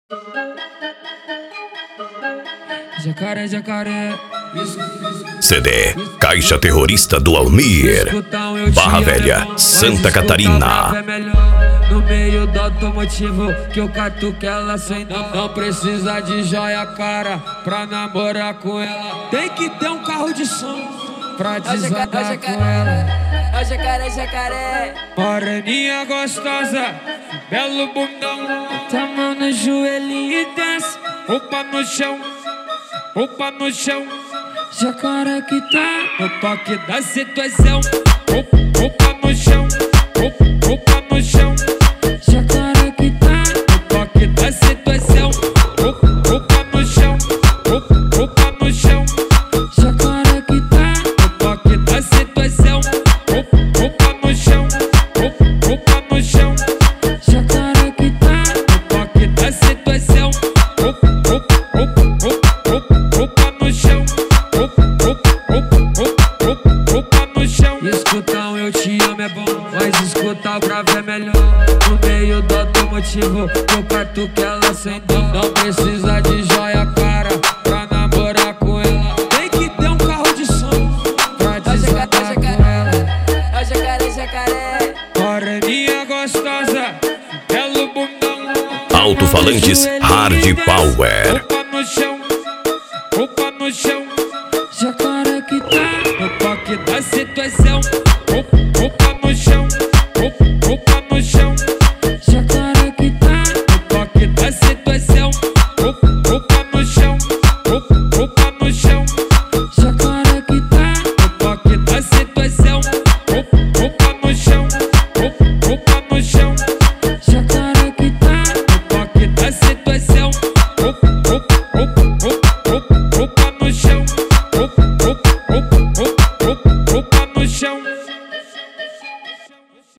Jacaré, jacaré. CD Caixa Terrorista do Almir, Barra Velha, Santa Catarina. No meio do automotivo que eu catuque ela sem não precisa de joia cara pra namorar com ela. Tem que ter um carro de som pra desatar com ela. Ó jacaré, jacaré. Moreninha gostosa, belo bundão. Tá mão no joelhinho e desce, roupa no chão, roupa no chão. Jacaré que tá no toque da situação. Roupa no chão, roupa no chão. Jacaré que tá no toque da situação. Roupa no chão, roupa no chão. Jacaré que tá no toque da situação. Roupa no chão, roupa no chão. Jacaré que tá no toque da situação. Roupa no chão. Roupa no chão. Escutar um eu te amo é bom, mas escutar o grave é melhor. No meio do automotivo, eu catuque ela sem dó. Não precisa de joia cara pra namorar com ela. Tem que ter um carro de som pra desatar com ela. Ó jacaré, jacaré. Moreninha gostosa, belo bundão. Alto-falantes Hard Power. Roupa no chão, roupa no chão. Jacaré que tá no toque da situação. Roupa no chão, roupa no chão. Jacaré que tá no toque da situação. Roupa no chão, roupa no chão. Jacaré que tá no toque da situação. Roupa no chão, roupa no chão. Jacaré que tá no toque da situação. Roupa